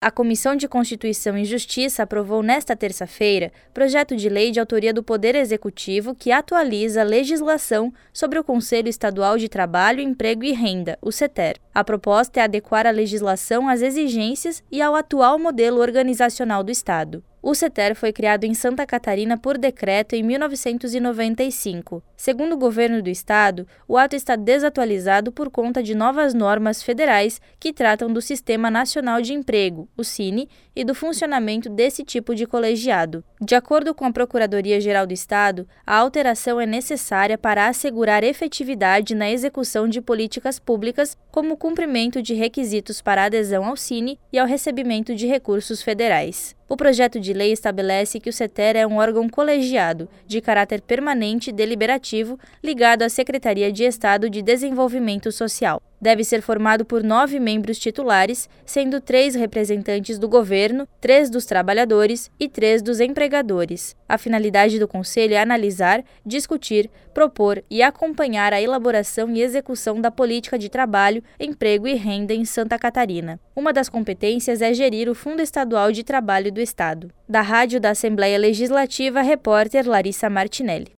A Comissão de Constituição e Justiça aprovou nesta terça-feira projeto de lei de autoria do Poder Executivo que atualiza a legislação sobre o Conselho Estadual de Trabalho, Emprego e Renda, o CETER. A proposta é adequar a legislação às exigências e ao atual modelo organizacional do Estado. O CETER foi criado em Santa Catarina por decreto em 1995. Segundo o governo do estado, o ato está desatualizado por conta de novas normas federais que tratam do Sistema Nacional de Emprego, o SINE, e do funcionamento desse tipo de colegiado. De acordo com a Procuradoria-Geral do Estado, a alteração é necessária para assegurar efetividade na execução de políticas públicas, como o cumprimento de requisitos para adesão ao SINE e ao recebimento de recursos federais. O projeto de lei estabelece que o CETER é um órgão colegiado, de caráter permanente e deliberativo, ligado à Secretaria de Estado de Desenvolvimento Social. Deve ser formado por 9 membros titulares, sendo 3 representantes do governo, 3 dos trabalhadores e 3 dos empregadores. A finalidade do Conselho é analisar, discutir, propor e acompanhar a elaboração e execução da política de trabalho, emprego e renda em Santa Catarina. Uma das competências é gerir o Fundo Estadual de Trabalho do Estado. Da Rádio da Assembleia Legislativa, repórter Larissa Martinelli.